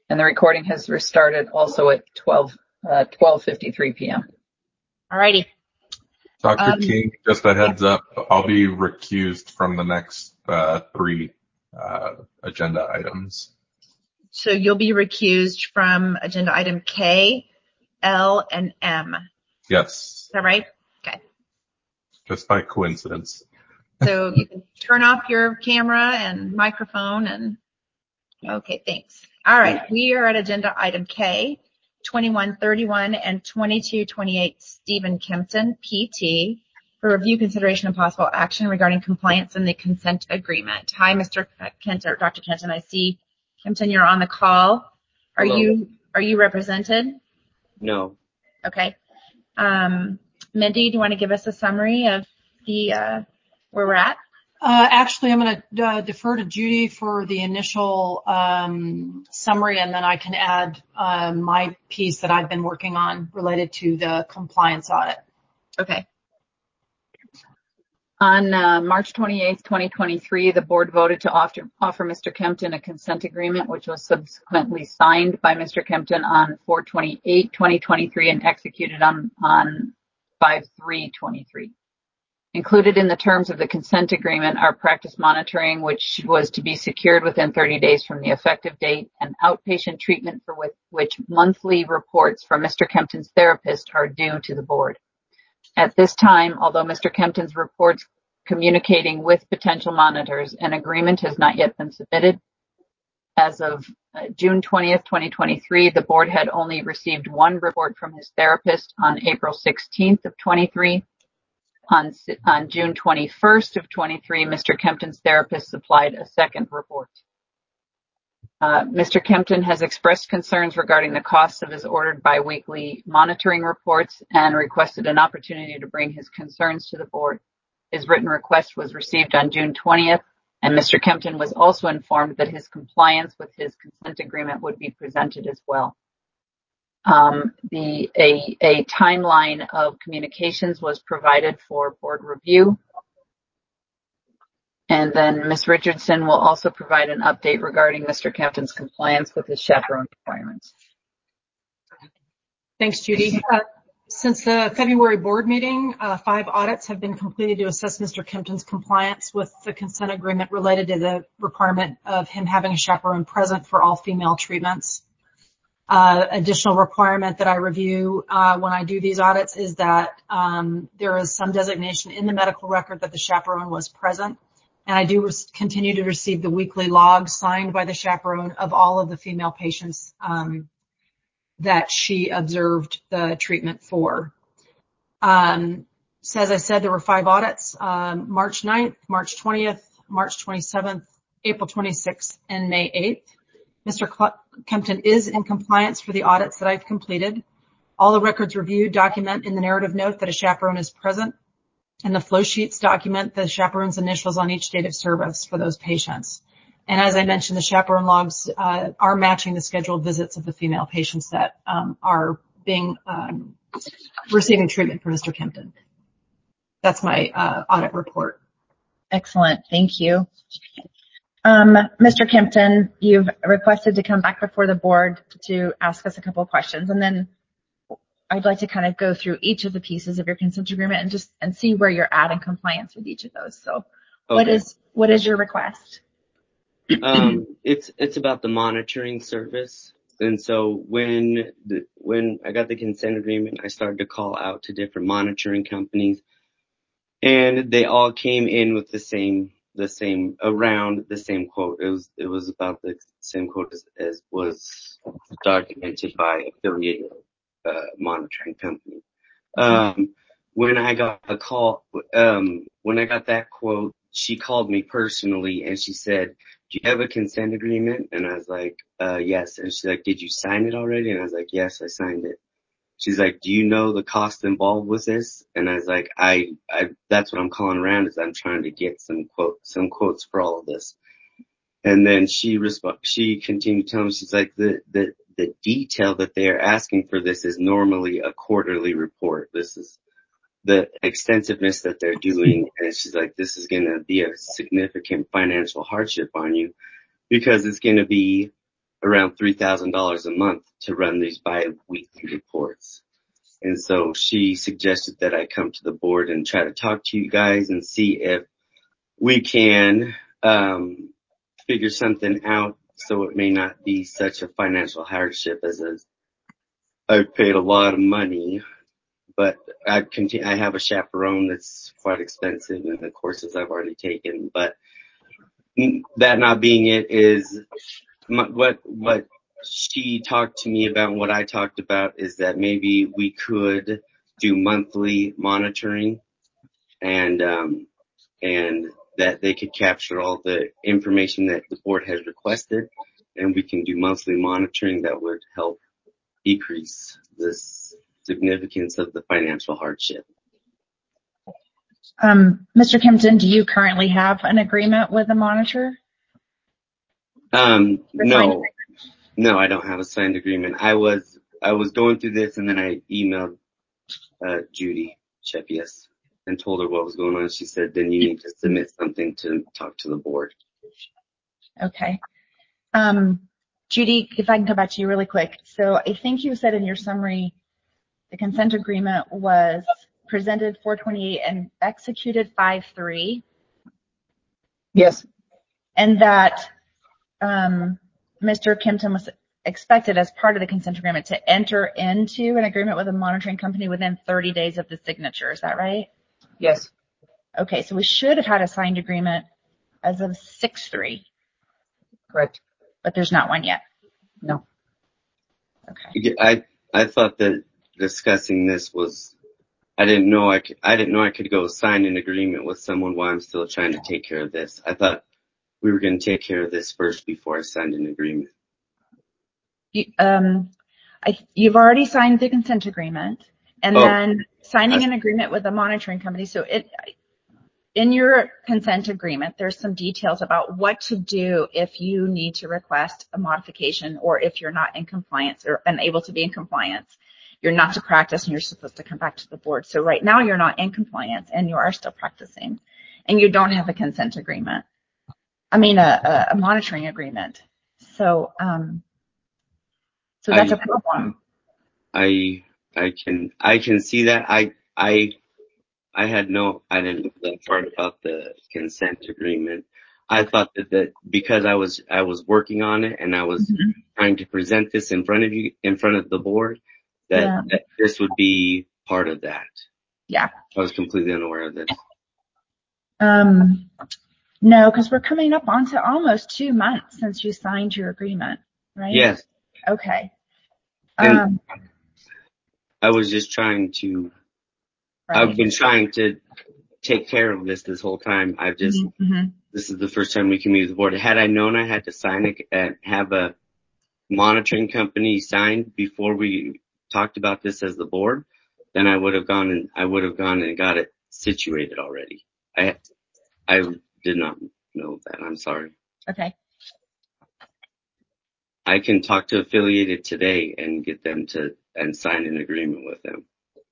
And the recording has restarted also at 12:53 p.m. All righty. Dr. King, just a heads up, I'll be recused from the next 3 agenda items. So you'll be recused from agenda item K, L, and M. Yes. Is that right? Okay. Just by coincidence. So you can turn off your camera and microphone and, okay, thanks. All right, we are at agenda item K, 2131 and 2228 Stephen Kempton, PT, for review, consideration, and possible action regarding compliance in the consent agreement. Hi, Mr. Kempton, or Dr. Kempton. I see, Kempton, you're on the call. Are you represented? No. Okay. Mindy, do you want to give us a summary of the where we're at? Actually, I'm going to defer to Judy for the initial summary, and then I can add my piece that I've been working on related to the compliance audit. Okay. On March 28th, 2023, the board voted to offer Mr. Kempton a consent agreement, which was subsequently signed by Mr. Kempton on 4/28/2023 and executed on 5/3/23. Included in the terms of the consent agreement are practice monitoring, which was to be secured within 30 days from the effective date, and outpatient treatment for which monthly reports from Mr. Kempton's therapist are due to the board. At this time, although Mr. Kempton's reports communicating with potential monitors, an agreement has not yet been submitted. As of June 20th, 2023, the board had only received one report from his therapist on April 16th of 23. On June 21st of 23, Mr. Kempton's therapist supplied a second report. Mr. Kempton has expressed concerns regarding the costs of his ordered biweekly monitoring reports and requested an opportunity to bring his concerns to the board. His written request was received on June 20th, and Mr. Kempton was also informed that his compliance with his consent agreement would be presented as well. A timeline of communications was provided for board review. And then Ms. Richardson will also provide an update regarding Mr. Kempton's compliance with his chaperone requirements. Thanks, Judy. Since the February board meeting, 5 audits have been completed to assess Mr. Kempton's compliance with the consent agreement related to the requirement of him having a chaperone present for all female treatments. Additional requirement that I review when I do these audits is that there is some designation in the medical record that the chaperone was present. And I do continue to receive the weekly log signed by the chaperone of all of the female patients that she observed the treatment for. So as I said, there were 5 audits, March 9th, March 20th, March 27th, April 26th, and May 8th. Mr. Kempton is in compliance for the audits that I've completed. All the records reviewed document in the narrative note that a chaperone is present, and the flow sheets document the chaperone's initials on each date of service for those patients. And as I mentioned, the chaperone logs are matching the scheduled visits of the female patients that are receiving treatment for Mr. Kempton. That's my audit report. Excellent. Thank you. Mr. Kempton, you've requested to come back before the board to ask us a couple of questions, and then I'd like to kind of go through each of the pieces of your consent agreement and see where you're at in compliance with each of those. So okay. What is your request? It's about the monitoring service. And so when I got the consent agreement, I started to call out to different monitoring companies, and they all came in with the same quote. It was about the same quote as was documented by affiliated monitoring company. When I got a call, when I got that quote, she called me personally and she said, "Do you have a consent agreement?" And I was like, yes. And she's like, "Did you sign it already?" And I was like, "Yes, I signed it." She's like, "Do you know the cost involved with this?" And I was like, I that's what I'm calling around, is I'm trying to get some quotes for all of this. And then she continued telling me, she's like, the detail that they're asking for this is normally a quarterly report. This is the extensiveness that they're doing. And she's like, this is going to be a significant financial hardship on you, because it's going to be around $3,000 a month to run these bi-weekly reports. And so she suggested that I come to the board and try to talk to you guys and see if we can figure something out so it may not be such a financial hardship I've paid a lot of money, but I have a chaperone that's quite expensive in the courses I've already taken. But that not being it is what she talked to me about and what I talked about is that maybe we could do monthly monitoring and that they could capture all the information that the board has requested, and we can do monthly monitoring that would help decrease the significance of the financial hardship. Mr. Kempton, do you currently have an agreement with a monitor? No, I don't have a signed agreement. I was going through this, and then I emailed Judy Chepius and told her what was going on. She said, then you need to submit something to talk to the board. Okay. Judy, if I can come back to you really quick. So I think you said in your summary, the consent agreement was presented 4/28 and executed 5/3. Yes. And that Mr. Kempton was expected as part of the consent agreement to enter into an agreement with a monitoring company within 30 days of the signature. Is that right? Yes. Okay, so we should have had a signed agreement as of 6/3. Correct. But there's not one yet. No. Okay. I thought that discussing this was, I didn't know I could go sign an agreement with someone while I'm still trying to take care of this. I thought we were going to take care of this first before I signed an agreement. You've already signed the consent agreement, and then signing an agreement with a monitoring company. So in your consent agreement, there's some details about what to do if you need to request a modification or if you're not in compliance or unable to be in compliance. You're not to practice and you're supposed to come back to the board. So right now you're not in compliance and you are still practicing and you don't have a consent agreement. I mean, a monitoring agreement. So that's a problem. I can see that. I didn't know that part about the consent agreement. I thought that because I was working on it and I was trying to present this in front of the board, that this would be part of that. Yeah. I was completely unaware of this. No, because we're coming up onto almost 2 months since you signed your agreement, right? Yes. Okay. And I was just trying to, I've been trying to take care of this whole time. I've just, this is the first time we can meet with the board. Had I known I had to sign it and have a monitoring company signed before we talked about this as the board, then I would have gone and got it situated already. I did not know that. I'm sorry. Okay. I can talk to Affiliated today and get them and sign an agreement with them.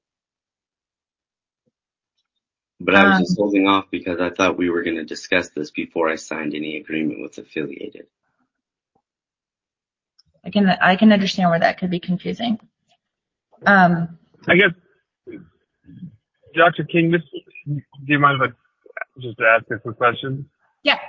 But I was just holding off because I thought we were going to discuss this before I signed any agreement with Affiliated. I can understand where that could be confusing. I guess, Dr. King, do you mind if I just ask a quick question? Yeah.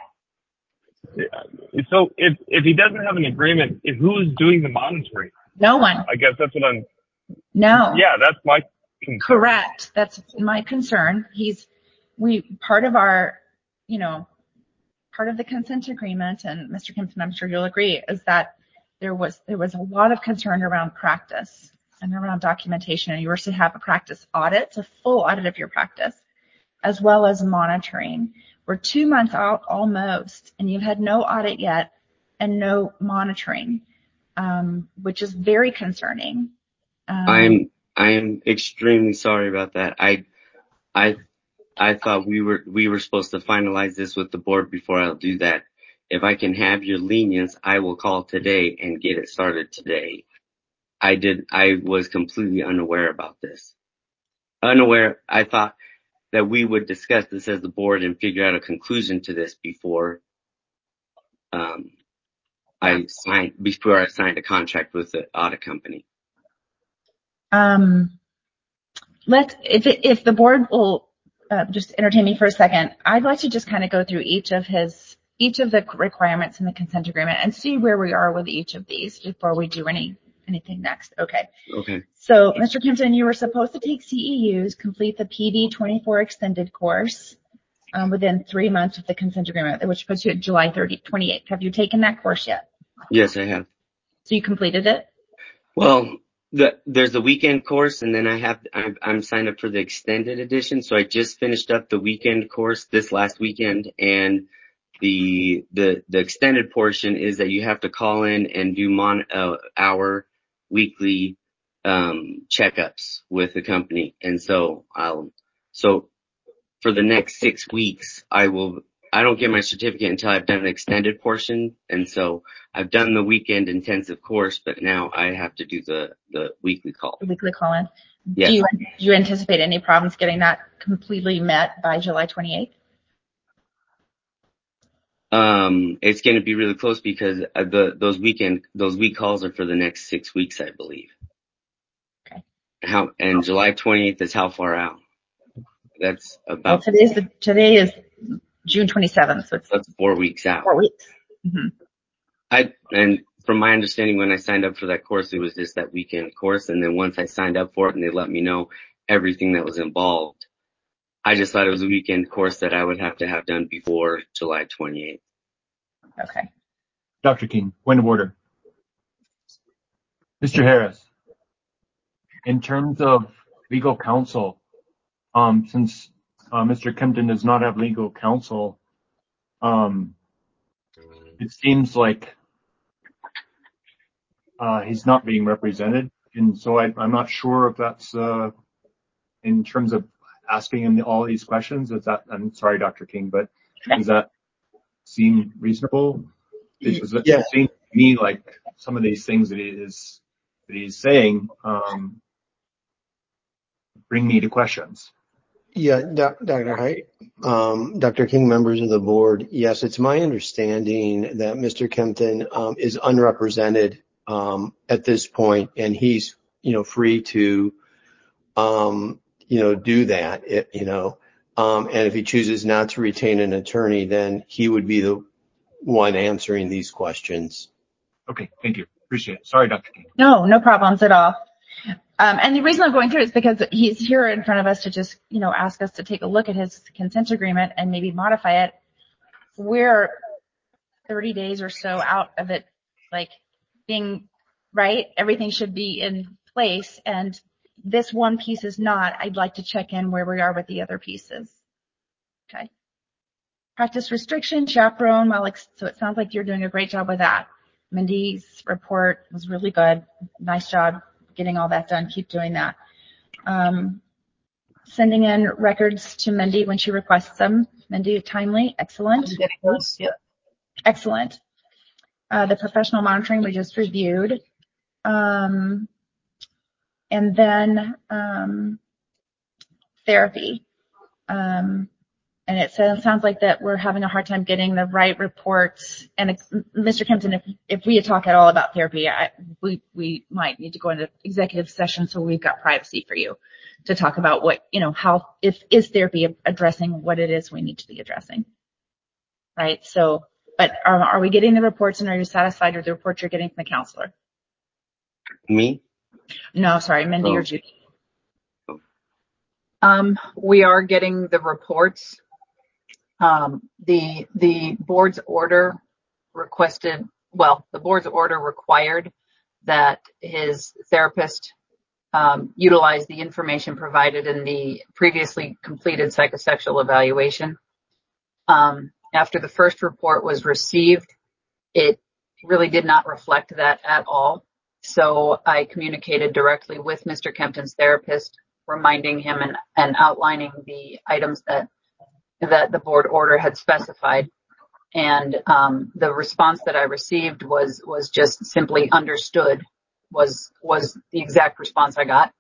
So if he doesn't have an agreement, who's doing the monitoring? No one. I guess that's what No. Yeah, that's my concern. Correct. That's my concern. Part of our, part of the consent agreement, and Mr. Kempton, I'm sure you'll agree, is that there was a lot of concern around practice and around documentation, and you were to have a practice audit, a full audit of your practice, as well as monitoring. We're 2 months out almost, and you've had no audit yet and no monitoring, which is very concerning. I am extremely sorry about that. I thought we were supposed to finalize this with the board before I'll do that. If I can have your lenience, I will call today and get it started today. I was completely unaware about this. I thought that we would discuss this as the board and figure out a conclusion to this before I signed a contract with the audit company. If the board will just entertain me for a second, I'd like to just kind of go through each of the requirements in the consent agreement and see where we are with each of these before we do anything next. Okay. Okay. So, Mr. Kempton, you were supposed to take CEUs, complete the PD24 extended course within 3 months of the consent agreement, which puts you at July 28th. Have you taken that course yet? Yes, I have. So you completed it? Well, there's the weekend course, and then I'm signed up for the extended edition. So I just finished up the weekend course this last weekend, and the extended portion is that you have to call in and do our weekly checkups with the company. And so for the next 6 weeks, I don't get my certificate until I've done the extended portion. And so I've done the weekend intensive course, but now I have to do the weekly call. The weekly call-in. Yes. Do you anticipate any problems getting that completely met by July 28th? It's going to be really close because those week calls are for the next 6 weeks, I believe. Okay. And July 28th is how far out? That's about. Well, today is June 27th, so that's 4 weeks out. 4 weeks. Mm-hmm. And from my understanding, when I signed up for that course, it was just that weekend course. And then once I signed up for it and they let me know everything that was involved, I just thought it was a weekend course that I would have to have done before July 28th. Okay. Dr. King, point of order. Mr. Harris, in terms of legal counsel, since Mr. Kempton does not have legal counsel, it seems like he's not being represented. And so I'm not sure if that's in terms of asking him all these questions. I'm sorry, Dr. King, but does that seem reasonable? Because it seems to me like some of these things that he's saying bring me to questions. Yeah, Dr. Height, Dr. King, members of the board, yes, it's my understanding that Mr. Kempton is unrepresented at this point, and he's free to do that. And if he chooses not to retain an attorney, then he would be the one answering these questions. Okay, thank you. Appreciate it. Sorry, Dr. King. No problems at all. And the reason I'm going through it is because he's here in front of us to just, ask us to take a look at his consent agreement and maybe modify it. We're 30 days or so out of it, like being right. Everything should be in place. And this one piece is not. I'd like to check in where we are with the other pieces. Okay. Practice restriction, chaperone. Well, so it sounds like you're doing a great job with that. Mindy's report was really good. Nice job getting all that done. Keep doing that. Sending in records to Mindy when she requests them. Mindy, timely. Excellent. Yep. Excellent. The professional monitoring we just reviewed. And then therapy. And it sounds like that we're having a hard time getting the right reports. And Mr. Kempton, if we talk at all about therapy, we might need to go into executive session so we've got privacy for you to talk about what, is therapy addressing what it is we need to be addressing. Right? So, but are we getting the reports, and are you satisfied with the reports you're getting from the counselor? Me? No, sorry, Mindy or Judy. We are getting the reports. The board's order required that his therapist utilize the information provided in the previously completed psychosexual evaluation. After the first report was received, it really did not reflect that at all. So I communicated directly with Mr. Kempton's therapist, reminding him and outlining the items that the board order had specified. And the response that I received was just simply understood, was the exact response I got.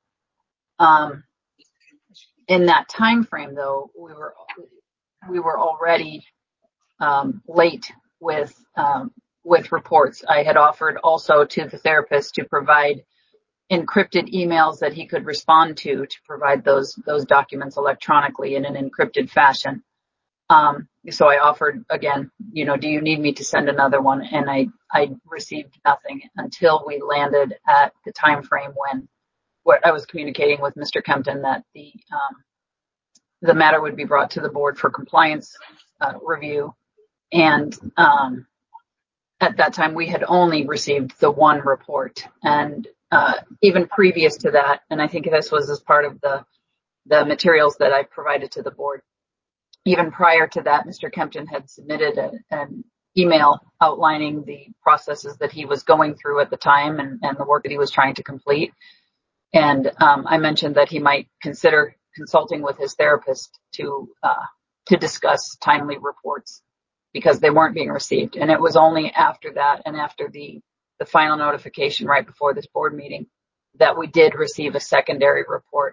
In that time frame, though, we were already late with with reports. I had offered also to the therapist to provide encrypted emails that he could respond to provide those documents electronically in an encrypted fashion. So I offered again, do you need me to send another one? And I received nothing until we landed at the time frame when I was communicating with Mr. Kempton that the matter would be brought to the board for compliance review. And at that time, we had only received the one report. And even previous to that, and I think this was as part of the materials that I provided to the board, even prior to that, Mr. Kempton had submitted an email outlining the processes that he was going through at the time and the work that he was trying to complete. And I mentioned that he might consider consulting with his therapist to discuss timely reports because they weren't being received. And it was only after that and after the final notification right before this board meeting that we did receive a secondary report.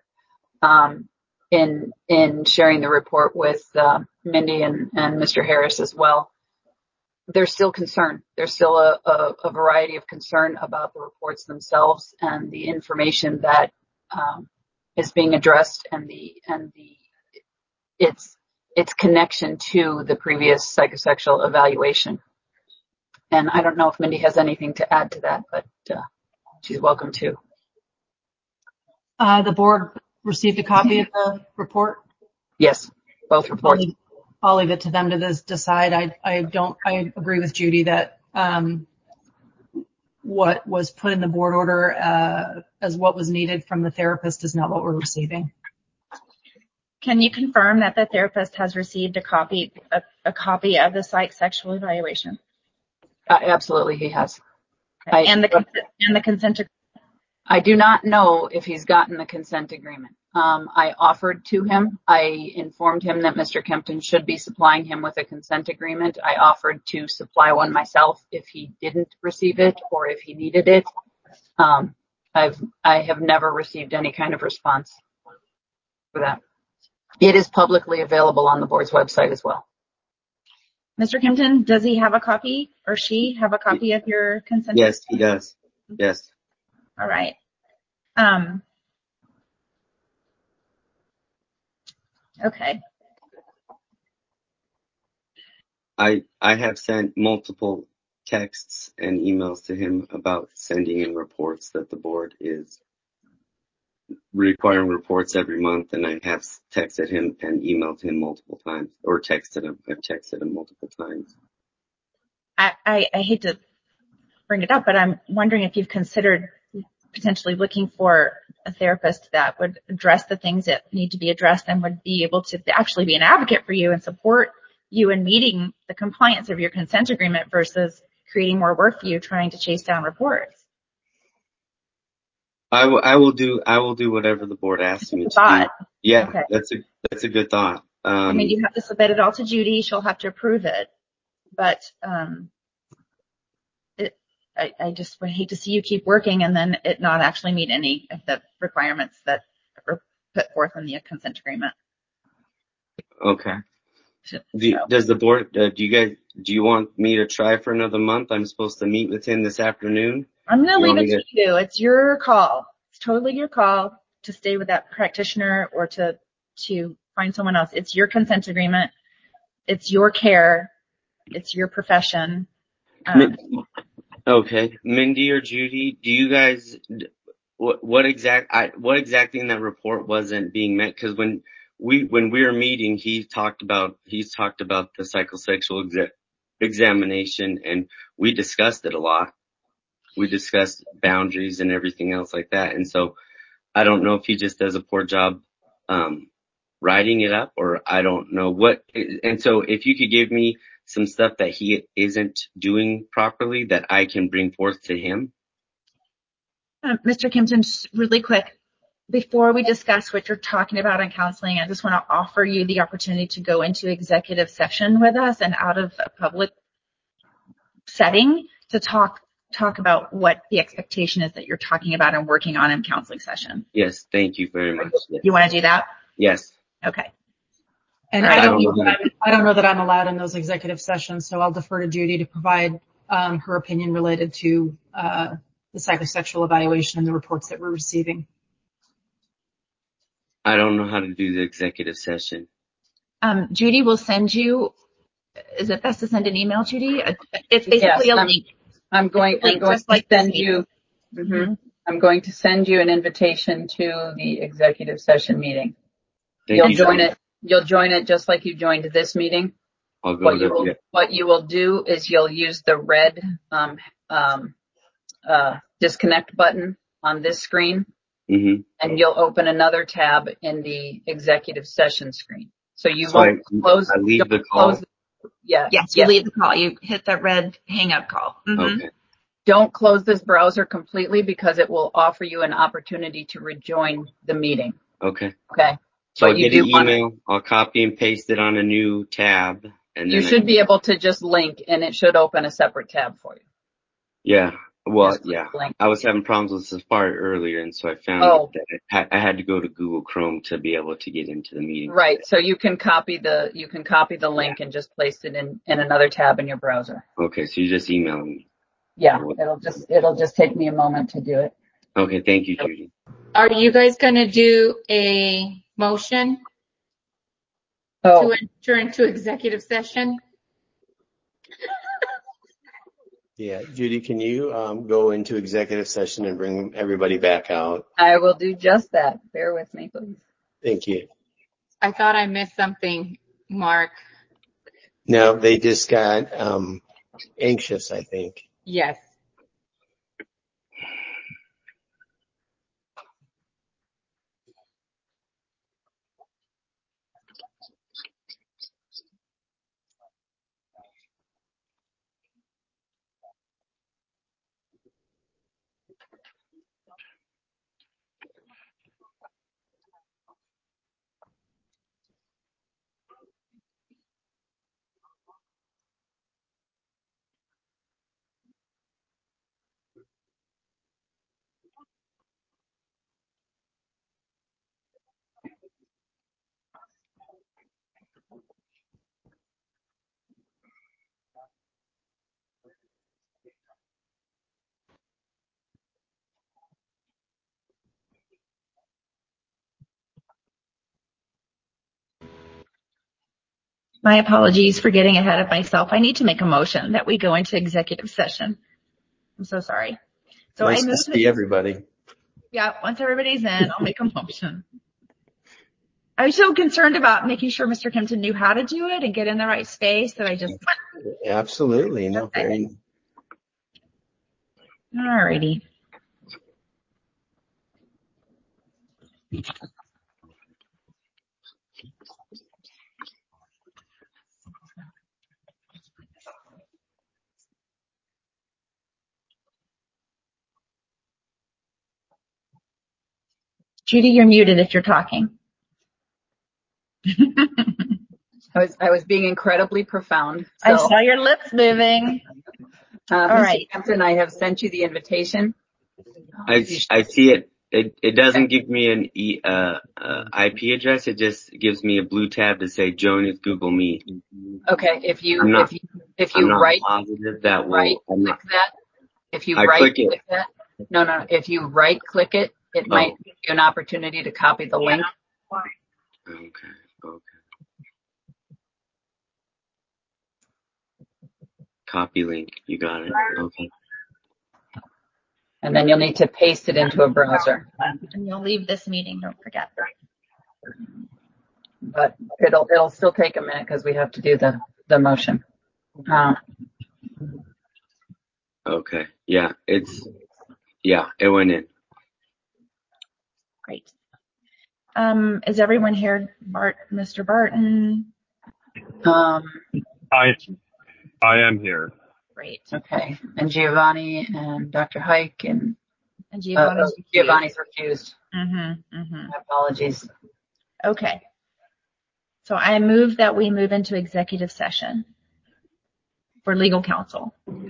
In sharing the report with Mindy and Mr. Harris as well, there's still concern. There's still a variety of concern about the reports themselves and the information that is being addressed and its connection to the previous psychosexual evaluation. And I don't know if Mindy has anything to add to that, but she's welcome to. The board received a copy of the report? Yes, both reports. I'll leave it to them to decide. I agree with Judy that what was put in the board order as what was needed from the therapist is not what we're receiving. Can you confirm that the therapist has received a copy of the psychosexual evaluation? Absolutely, he has. And the consent agreement? I do not know if he's gotten the consent agreement. I offered to him. I informed him that Mr. Kempton should be supplying him with a consent agreement. I offered to supply one myself if he didn't receive it or if he needed it. I have never received any kind of response for that. It is publicly available on the board's website as well. Mr. Kempton, does he have a copy or she have a copy of your consent? Yes, he does. Yes. All right. Okay. I have sent multiple texts and emails to him about sending in reports that the board is requiring reports every month, and I have texted him and emailed him multiple times, or texted him. I've texted him multiple times. I hate to bring it up, but I'm wondering if you've considered potentially looking for a therapist that would address the things that need to be addressed and would be able to actually be an advocate for you and support you in meeting the compliance of your consent agreement versus creating more work for you trying to chase down reports. I will do whatever the board asks me to do. Yeah, okay. That's a good thought. I mean, you have to submit it all to Judy. She'll have to approve it. But I just would hate to see you keep working and then it not actually meet any of the requirements that were put forth in the consent agreement. Okay. Does the board, do you want me to try for another month? I'm supposed to meet with him this afternoon. I'm going to leave it to you. It's your call. It's totally your call to stay with that practitioner or to find someone else. It's your consent agreement. It's your care. It's your profession. Okay. Mindy or Judy, do you guys, what exactly in that report wasn't being met? Because when we were meeting, he's talked about the psychosexual examination, and we discussed it a lot. We discussed boundaries and everything else like that. And so I don't know if he just does a poor job writing it up, or I don't know what. And so if you could give me some stuff that he isn't doing properly that I can bring forth to him. Mr. Kempton, really quick, before we discuss what you're talking about in counseling, I just want to offer you the opportunity to go into executive session with us and out of a public setting to talk about what the expectation is that you're talking about and working on in counseling session. Yes, thank you very much. Yes. You want to do that? Yes. Okay. And I don't know that I'm allowed in those executive sessions, so I'll defer to Judy to provide her opinion related to the psychosexual evaluation and the reports that we're receiving. I don't know how to do the executive session. Judy will send you, is it best to send an email, Judy? It's basically a link. I'm going to send you. Mm-hmm. I'm going to send you an invitation to the executive session meeting. Thank you. You'll join it just like you joined this meeting. I'll go What you will do is you'll use the red disconnect button on this screen, mm-hmm. and you'll open another tab in the executive session screen. So you won't close. I leave the call. Yes, you leave the call. You hit that red hang up call. Mm-hmm. Okay. Don't close this browser completely because it will offer you an opportunity to rejoin the meeting. Okay. Okay. So I'll get an email. I'll copy and paste it on a new tab. And you should be able to just link, and it should open a separate tab for you. Yeah. Well, yeah. I was having problems with Safari earlier, and so I found that I had to go to Google Chrome to be able to get into the meeting. Right. So you can copy the link and just place it in another tab in your browser. Okay. So you just email me. Yeah. It'll just take me a moment to do it. Okay. Thank you, Judy. Are you guys going to do a motion to enter into executive session? Yeah, Judy, can you go into executive session and bring everybody back out? I will do just that. Bear with me, please. Thank you. I thought I missed something, Mark. No, they just got anxious, I think. Yes. My apologies for getting ahead of myself. I need to make a motion that we go into executive session. I'm so sorry. So nice to see everybody. Yeah, once everybody's in, I'll make a motion. I was so concerned about making sure Mr. Kempton knew how to do it and get in the right space that I just... Absolutely. No, very... All righty. Judy, you're muted if you're talking. I was being incredibly profound. So. I saw your lips moving. All right. Kempton, I have sent you the invitation. I see it. It doesn't give me an IP address. It just gives me a blue tab to say join with Google Meet. Okay. If you right click that, if you right click that, no. If you right click it, it might give you an opportunity to copy the link. Okay. Copy link. You got it. Okay. And then you'll need to paste it into a browser. And you'll leave this meeting, don't forget. But it'll still take a minute because we have to do the motion. Okay. Yeah, it went in. Great. Is everyone here? Mr. Barton? I am here. Great. Okay. And Giovanni and Dr. Hike and Giovanni's refused. Mm-hmm. My apologies. Okay. So I move that we move into executive session for legal counsel.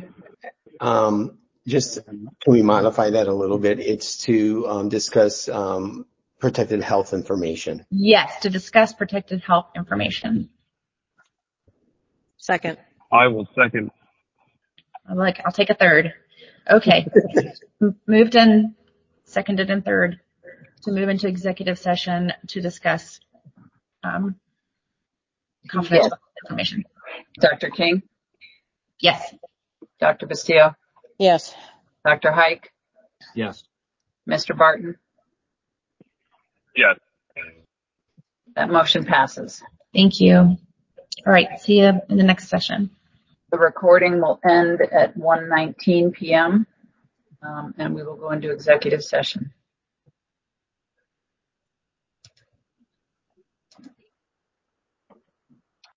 Just can we modify that a little bit? It's to discuss protected health information. Yes, to discuss protected health information. Second. I will second. I'll take a third. Okay. Moved and seconded and third to move into executive session to discuss confidential information. Dr. King? Yes. Dr. Bastillo? Yes. Dr. Hike? Yes. Mr. Barton? Yes. That motion passes. Thank you. All right. See you in the next session. The recording will end at 1:19 p.m. And we will go into executive session.